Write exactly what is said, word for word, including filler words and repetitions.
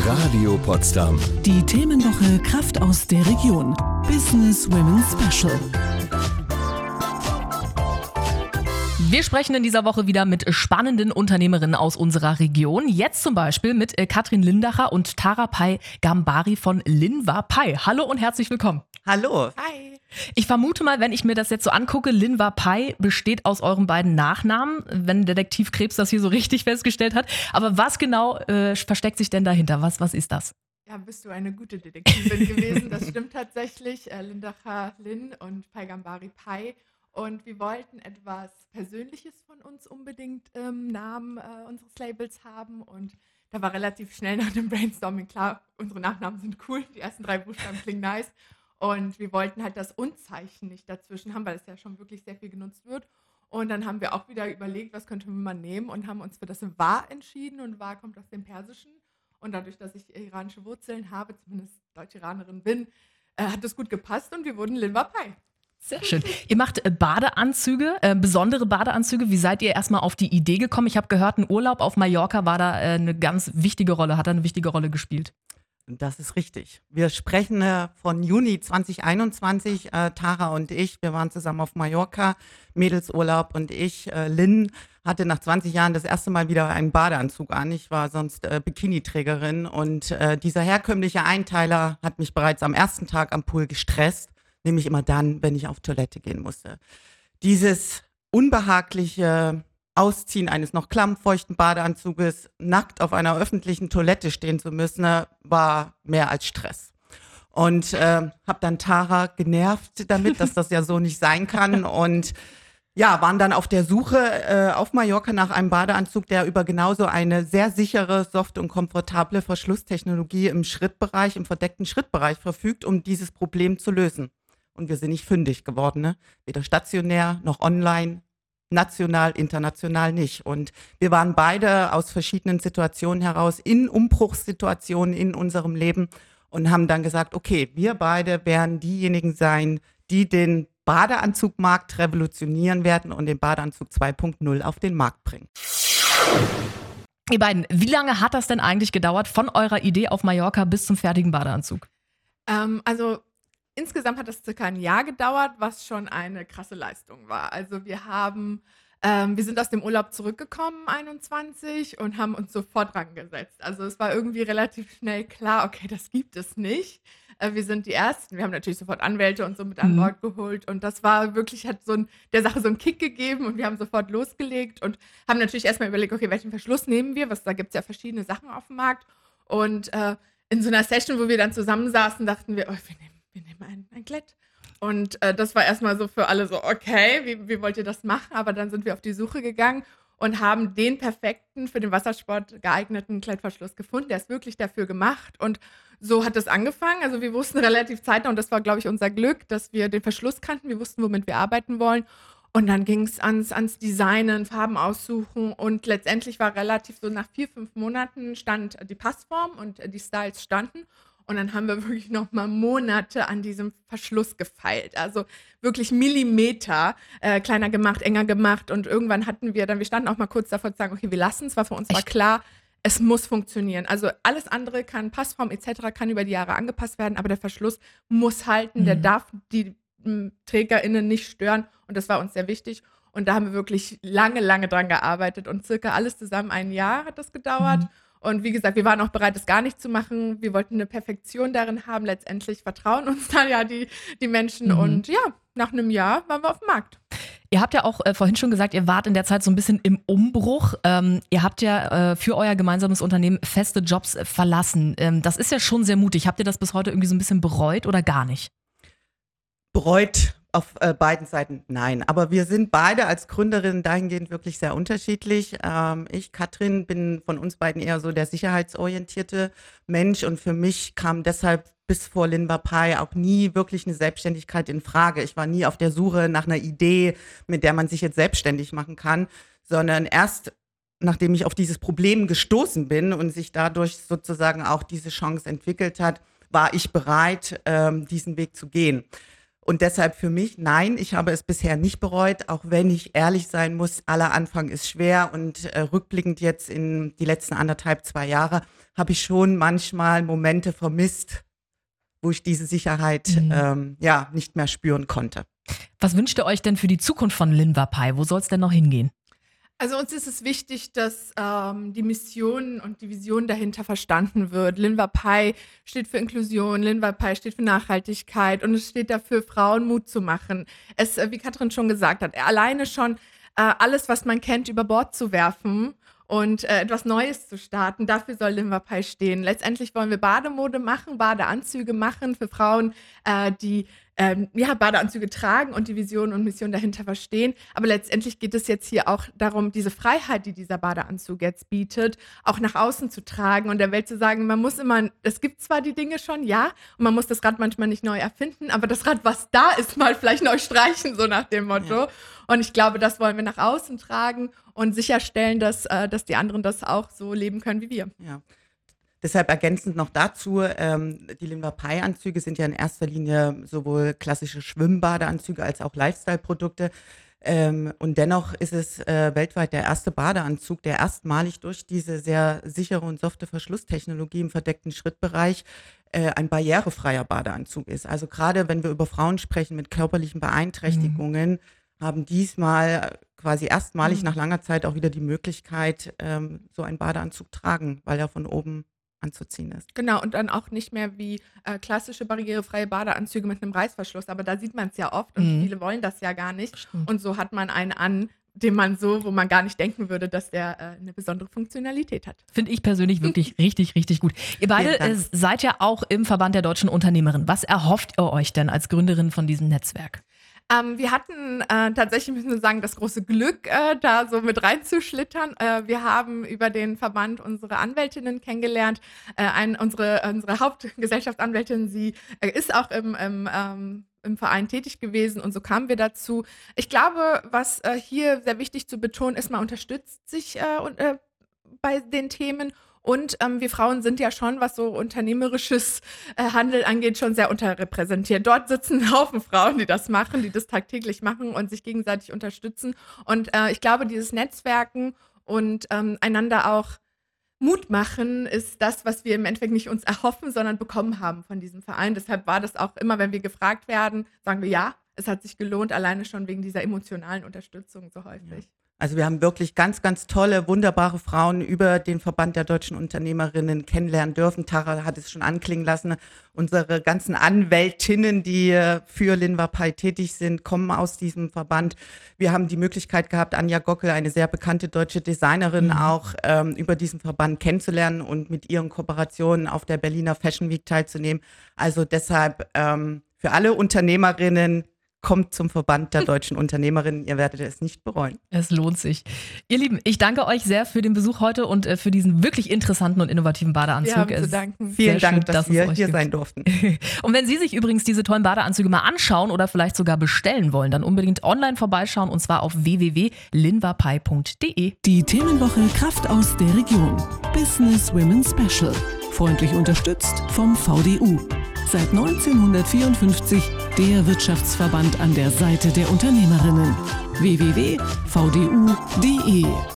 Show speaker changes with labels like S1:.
S1: Radio Potsdam.
S2: Die Themenwoche Kraft aus der Region. Business Women Special.
S3: Wir sprechen in dieser Woche wieder mit spannenden Unternehmerinnen aus unserer Region. Jetzt zum Beispiel mit Katrin Lindacher und Tara Pei-Gambari von Linva Pei. Hallo und herzlich willkommen.
S4: Hallo.
S5: Hi.
S3: Ich vermute mal, wenn ich mir das jetzt so angucke, Linva Pei besteht aus euren beiden Nachnamen, wenn Detektiv Krebs das hier so richtig festgestellt hat. Aber was genau äh, versteckt sich denn dahinter? Was, was ist das?
S5: Ja, bist du eine gute Detektivin gewesen. Das stimmt tatsächlich. Äh, Lindacher Lin und Pei-Gambari Pei. Und wir wollten etwas Persönliches von uns unbedingt im Namen äh, unseres Labels haben. Und da war relativ schnell nach dem Brainstorming klar, unsere Nachnamen sind cool, die ersten drei Buchstaben klingen nice. Und wir wollten halt das Und-Zeichen nicht dazwischen haben, weil es ja schon wirklich sehr viel genutzt wird. Und dann haben wir auch wieder überlegt, was könnte man nehmen und haben uns für das Wa entschieden. Und Wa kommt aus dem Persischen. Und dadurch, dass ich iranische Wurzeln habe, zumindest Deutsch-Iranerin bin, äh, hat das gut gepasst und wir wurden Linva Pei.
S3: Sehr schön. Ihr macht äh, Badeanzüge, äh, besondere Badeanzüge. Wie seid ihr erstmal auf die Idee gekommen? Ich habe gehört, ein Urlaub auf Mallorca war da äh, eine ganz wichtige Rolle, hat da eine wichtige Rolle gespielt.
S4: Das ist richtig. Wir sprechen äh, von Juni zwanzig einundzwanzig, äh, Tara und ich. Wir waren zusammen auf Mallorca, Mädelsurlaub, und ich, äh, Lynn, hatte nach zwanzig Jahren das erste Mal wieder einen Badeanzug an. Ich war sonst äh, Bikini-Trägerin und äh, dieser herkömmliche Einteiler hat mich bereits am ersten Tag am Pool gestresst, nämlich immer dann, wenn ich auf Toilette gehen musste. Dieses unbehagliche Ausziehen eines noch klammfeuchten Badeanzuges, nackt auf einer öffentlichen Toilette stehen zu müssen, war mehr als Stress. Und äh, habe dann Tara genervt damit, dass das ja so nicht sein kann. Und ja, waren dann auf der Suche äh, auf Mallorca nach einem Badeanzug, der über genauso eine sehr sichere, soft und komfortable Verschlusstechnologie im Schrittbereich, im verdeckten Schrittbereich verfügt, um dieses Problem zu lösen. Und wir sind nicht fündig geworden, ne? Weder stationär noch online, national, international nicht. Und wir waren beide aus verschiedenen Situationen heraus in Umbruchssituationen in unserem Leben und haben dann gesagt, okay, wir beide werden diejenigen sein, die den Badeanzugmarkt revolutionieren werden und den Badeanzug zwei Punkt null auf den Markt bringen.
S3: Ihr beiden, wie lange hat das denn eigentlich gedauert von eurer Idee auf Mallorca bis zum fertigen Badeanzug?
S5: Ähm, also insgesamt hat das circa ein Jahr gedauert, was schon eine krasse Leistung war. Also wir haben, ähm, wir sind aus dem Urlaub zurückgekommen, einundzwanzig, und haben uns sofort dran gesetzt. Also es war irgendwie relativ schnell klar, okay, das gibt es nicht. Äh, wir sind die Ersten. Wir haben natürlich sofort Anwälte und so mit an Bord geholt. Und das war wirklich, hat so ein, der Sache so einen Kick gegeben und wir haben sofort losgelegt und haben natürlich erstmal überlegt, okay, welchen Verschluss nehmen wir? Was, da gibt es ja verschiedene Sachen auf dem Markt. Und äh, in so einer Session, wo wir dann zusammensaßen, dachten wir, oh, wir nehmen wir nehmen ein, ein Klett. Und äh, das war erstmal so für alle so, okay, wie, wie wollt ihr das machen? Aber dann sind wir auf die Suche gegangen und haben den perfekten, für den Wassersport geeigneten Klettverschluss gefunden. Der ist wirklich dafür gemacht. Und so hat es angefangen. Also wir wussten relativ zeitnah, und das war, glaube ich, unser Glück, dass wir den Verschluss kannten. Wir wussten, womit wir arbeiten wollen. Und dann ging es ans, ans Designen, Farben aussuchen. Und letztendlich war relativ so nach vier, fünf Monaten stand die Passform und die Styles standen. Und dann haben wir wirklich noch mal Monate an diesem Verschluss gefeilt. Also wirklich Millimeter äh, kleiner gemacht, enger gemacht. Und irgendwann hatten wir dann, wir standen auch mal kurz davor zu sagen, okay, wir lassen es, weil für uns war klar, es muss funktionieren. Also alles andere kann, Passform et cetera kann über die Jahre angepasst werden, aber der Verschluss muss halten, mhm. der darf die m, TrägerInnen nicht stören. Und das war uns sehr wichtig. Und da haben wir wirklich lange, lange dran gearbeitet. Und circa alles zusammen ein Jahr hat das gedauert. Mhm. Und wie gesagt, wir waren auch bereit, es gar nicht zu machen. Wir wollten eine Perfektion darin haben. Letztendlich vertrauen uns da ja die, die Menschen. Mhm. Und ja, nach einem Jahr waren wir auf dem Markt.
S3: Ihr habt ja auch äh, vorhin schon gesagt, ihr wart in der Zeit so ein bisschen im Umbruch. Ähm, ihr habt ja äh, für euer gemeinsames Unternehmen feste Jobs äh, verlassen. Ähm, das ist ja schon sehr mutig. Habt ihr das bis heute irgendwie so ein bisschen bereut oder gar nicht?
S4: Bereut auf äh, beiden Seiten nein. Aber wir sind beide als Gründerinnen dahingehend wirklich sehr unterschiedlich. Ähm, ich, Katrin, bin von uns beiden eher so der sicherheitsorientierte Mensch. Und für mich kam deshalb bis vor Linva Pei auch nie wirklich eine Selbstständigkeit in Frage. Ich war nie auf der Suche nach einer Idee, mit der man sich jetzt selbstständig machen kann, sondern erst nachdem ich auf dieses Problem gestoßen bin und sich dadurch sozusagen auch diese Chance entwickelt hat, war ich bereit, ähm, diesen Weg zu gehen. Und deshalb für mich, nein, ich habe es bisher nicht bereut, auch wenn ich ehrlich sein muss, aller Anfang ist schwer und äh, rückblickend jetzt in die letzten anderthalb, zwei Jahre, habe ich schon manchmal Momente vermisst, wo ich diese Sicherheit mhm. ähm, ja nicht mehr spüren konnte.
S3: Was wünscht ihr euch denn für die Zukunft von Linvapai? Wo soll es denn noch hingehen?
S5: Also uns ist es wichtig, dass ähm, die Mission und die Vision dahinter verstanden wird. Linvapai steht für Inklusion, Linvapai steht für Nachhaltigkeit und es steht dafür, Frauen Mut zu machen. Es, wie Katrin schon gesagt hat, alleine schon äh, alles, was man kennt, über Bord zu werfen und äh, etwas Neues zu starten. Dafür soll Linvapai stehen. Letztendlich wollen wir Bademode machen, Badeanzüge machen für Frauen, äh, die ähm, ja, Badeanzüge tragen und die Vision und Mission dahinter verstehen. Aber letztendlich geht es jetzt hier auch darum, diese Freiheit, die dieser Badeanzug jetzt bietet, auch nach außen zu tragen und der Welt zu sagen, man muss immer, es gibt zwar die Dinge schon, ja, und man muss das Rad manchmal nicht neu erfinden, aber das Rad, was da ist, mal vielleicht neu streichen, so nach dem Motto. Ja. Und ich glaube, das wollen wir nach außen tragen und sicherstellen, dass, äh, dass die anderen das auch so leben können wie wir.
S4: Ja. Deshalb ergänzend noch dazu, ähm, die Linvapai-Anzüge sind ja in erster Linie sowohl klassische Schwimmbadeanzüge als auch Lifestyle-Produkte. Ähm, und dennoch ist es äh, weltweit der erste Badeanzug, der erstmalig durch diese sehr sichere und softe Verschlusstechnologie im verdeckten Schrittbereich äh, ein barrierefreier Badeanzug ist. Also gerade wenn wir über Frauen sprechen mit körperlichen Beeinträchtigungen, mhm. haben diesmal quasi erstmalig mhm. nach langer Zeit auch wieder die Möglichkeit, ähm, so einen Badeanzug tragen, weil er von oben anzuziehen ist.
S5: Genau, und dann auch nicht mehr wie äh, klassische barrierefreie Badeanzüge mit einem Reißverschluss, aber da sieht man es ja oft und mhm. viele wollen das ja gar nicht. Stimmt. Und so hat man einen an, den man so, wo man gar nicht denken würde, dass der äh, eine besondere Funktionalität hat.
S3: Finde ich persönlich wirklich richtig, richtig gut. Ihr beide äh, seid ja auch im Verband der deutschen Unternehmerinnen. Was erhofft ihr euch denn als Gründerin von diesem Netzwerk?
S5: Ähm, wir hatten äh, tatsächlich, müssen wir sagen, das große Glück, äh, da so mit reinzuschlittern. Äh, wir haben über den Verband unsere Anwältinnen kennengelernt. Äh, ein, unsere, unsere Hauptgesellschaftsanwältin, sie äh, ist auch im, im, ähm, im Verein tätig gewesen und so kamen wir dazu. Ich glaube, was äh, hier sehr wichtig zu betonen ist, man unterstützt sich äh, und, äh, bei den Themen. Und ähm, wir Frauen sind ja schon, was so unternehmerisches äh, Handel angeht, schon sehr unterrepräsentiert. Dort sitzen ein Haufen Frauen, die das machen, die das tagtäglich machen und sich gegenseitig unterstützen. Und äh, ich glaube, dieses Netzwerken und ähm, einander auch Mut machen ist das, was wir im Endeffekt nicht uns erhoffen, sondern bekommen haben von diesem Verein. Deshalb war das auch immer, wenn wir gefragt werden, sagen wir ja, es hat sich gelohnt, alleine schon wegen dieser emotionalen Unterstützung so häufig. Ja.
S4: Also wir haben wirklich ganz, ganz tolle, wunderbare Frauen über den Verband der deutschen Unternehmerinnen kennenlernen dürfen. Tara hat es schon anklingen lassen. Unsere ganzen Anwältinnen, die für Linvapai tätig sind, kommen aus diesem Verband. Wir haben die Möglichkeit gehabt, Anja Gockel, eine sehr bekannte deutsche Designerin, mhm. auch ähm, über diesen Verband kennenzulernen und mit ihren Kooperationen auf der Berliner Fashion Week teilzunehmen. Also deshalb ähm, für alle Unternehmerinnen, kommt zum Verband der deutschen Unternehmerinnen. Ihr werdet es nicht bereuen.
S3: Es lohnt sich. Ihr Lieben, ich danke euch sehr für den Besuch heute und für diesen wirklich interessanten und innovativen Badeanzug.
S5: Wir haben zu danken.
S4: Vielen Dank, schön, dass, dass wir hier gibt. sein durften.
S3: Und wenn Sie sich übrigens diese tollen Badeanzüge mal anschauen oder vielleicht sogar bestellen wollen, dann unbedingt online vorbeischauen und zwar auf w w w punkt linvapai punkt d e.
S2: Die Themenwoche Kraft aus der Region. Business Women Special. Freundlich unterstützt vom V D U. Seit neunzehnhundertvierundfünfzig der Wirtschaftsverband an der Seite der Unternehmerinnen. w w w punkt v d u punkt d e